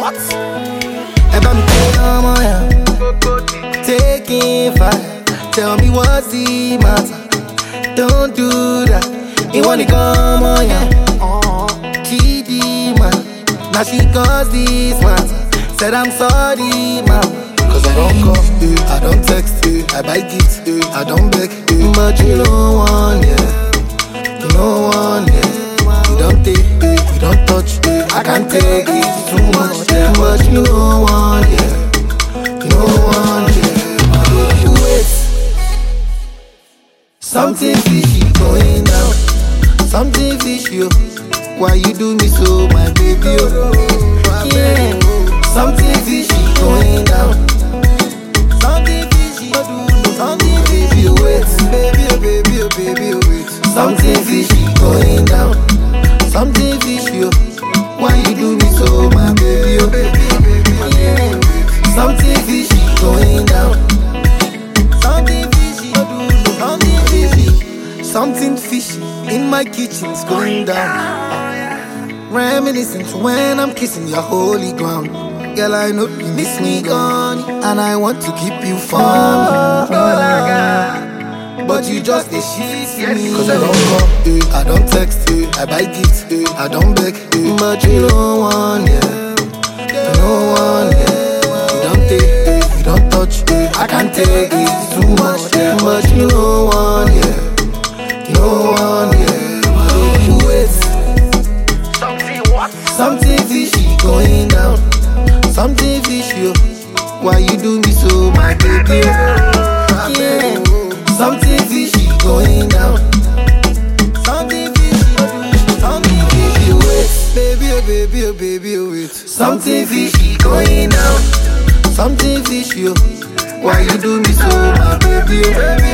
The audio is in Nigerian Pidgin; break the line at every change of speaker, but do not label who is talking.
what? Ever me taking fire. Tell me what's the matter? Don't do that. You wanna come on, yeah. Chidi, man. Now she calls this matter. Said I'm sorry, mama. Cause I don't call, I don't text, I buy gifts, I don't beg, but you don't want, yeah. You don't want, yeah. You don't take, you don't touch, I can't take it, it's too much, yeah. But you don't want, yeah. You don't want, yeah. Wait, something fishy going down. Something fishy, oh. Why you do me so, my baby, oh. Yeah. Something fishy going down. Something fishy, something fishy, oh wait. Baby, oh baby, oh baby, oh wait. Something fishy going down. Something fishy, oh. Why you do me so, my baby, oh baby, oh baby, yeah. Something fishy going down. Something fishy, something fishy. Something fishy in my kitchen's going down. Reminiscent when I'm kissing your holy ground. Girl, I know you miss me gone, and I want to keep you for me. But you just a shit me. Cause I don't call, I don't text, I buy gifts, I don't beg, but you don't want, yeah. You don't want, yeah. You don't take, you don't touch, I can't take it, it's too much, yeah. But you don't want, yeah. You don't want, yeah. Wait. Something fishy going down. Something fishy, oh. Why you do me so, my baby, oh. Yeah. Something fishy going down. Something fishy, something fishy, wait. Baby, oh baby, oh baby, oh wait. Something fishy going down. Something fishy, oh. Why you do me so, my baby, oh.